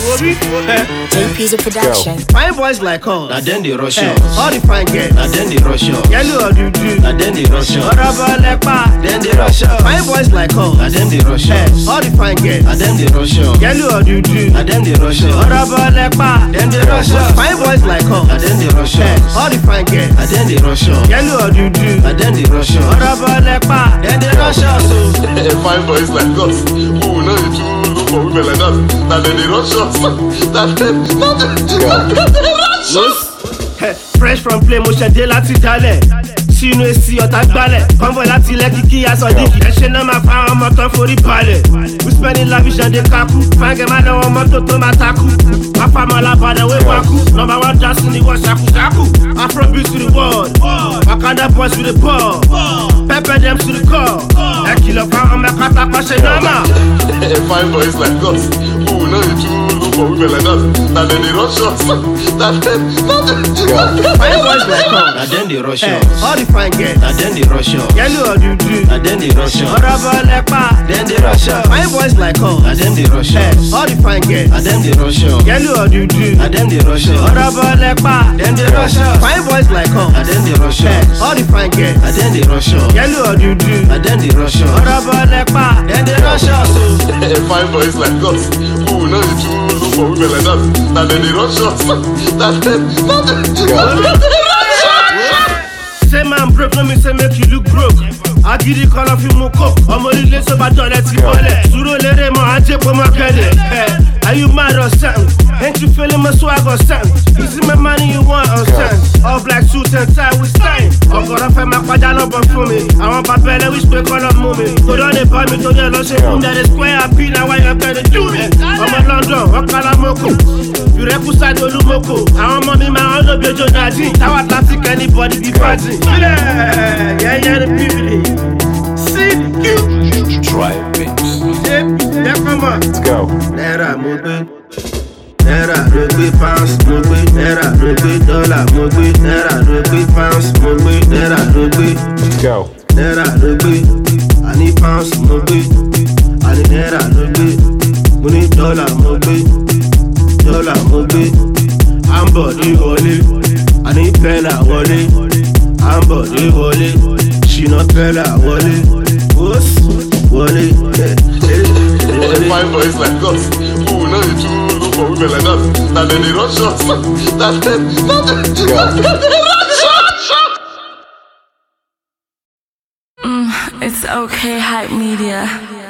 JP's a production. Fine boys like us. Na then they rush us. All the fine girls. Na then they rush us. Yellow or dudu. Na then they rush us. Honorable lepa. Then they rush us. Fine boys like us. Na then they rush us. All the fine girls. Na then they rush us. Yellow or dudu. Na then they rush us. Honorable lepa. Then they rush us. Fine boys like us. Na then they rush us. All the fine girls. Na then they rush us. Yellow or dudu. Na then they rush us. Honorable lepa. Then they rush us. Fine boys like us, who will know you too look for women like that. Now then they rush us. Rush us. Fresh from play mo ṣẹ̀dé láti jalè sínú èsì ọ̀tá gbálẹ̀ convoy láti lẹ́kì kí aṣọ díkì ẹ̀ṣẹ̀ náà máa fa àwọn ọmọ tán forí balẹ̀ we spending lavish and dey kaku fáńgẹ̀ máa náwó mọ́tò tó máa takú pápámọ́ lábàdàn wé wákú number one dance ní wọ́n ṣàkúṣàkú afrobeat to the world wakanda boys with the ball pepper them to the core ẹ kìlọ̀ fáwọn ọmọ ẹ̀ka tapá ṣe nọ́mà. Fine boys like us, who will know you too look for women like that. Now then they rush us. Fine boys like us. Na then they rush us. All the fine girls. Na then they rush us. Yellow or dudu. Na then they rush us. Honorable lepa. Then they rush us. Fine boys like us. Na then they rush us. All the fine girls. Na then they rush us. Yellow or dudu. Na then they rush us. Honorable lepa. Then they rush us. Fine boys like us. Na then they rush us. All the fine girls. Na then they rush us. Yellow or dudu. Na then they rush us. Honorable lepa. Then they rush us. Fine boys like us, who will know you too look for women like that. Now then they rush us. Say man broke, no me say make you look broke. I give the call of you mo coke. I'm only late so bad don't let you bullet. Suro lere mo anje po mo kede. Are you mad or something? Ain't you feeling my swag or something? Is it my money you want or something? All black suit and tie with style. I'm gonna find my quadra number for me. I want papel which we call up movie. Go down the bar me to your lunch and that is square happy now why you gonna do me? I'm a London, what color moko? You represent the Lumoko. I want money my own of your Jonaji. How Atlantic anybody be fighting? Yeah, the beauty. See you. Try it, bitch. Yeah, come on. Let's go. Naira mo gbé, naira ló gbé pounds mo gbé, naira ló gbé dollar mo gbé, naira ló gbé pounds mo gbé, naira ló gbé. Let's go. Naira ló gbé, I need pounds mo gbé, I need naira ló gbé, mo ní dollar mo gbé, dollar mo gbé. Ambodi wọlé, I need pẹ́lá wọlé, Ambodi wọlé, ṣìnà pẹ́lá wọlé, wọlé. Fine boys like us, who will know you too look for women like that. Now then they rush us. It's okay, hype media.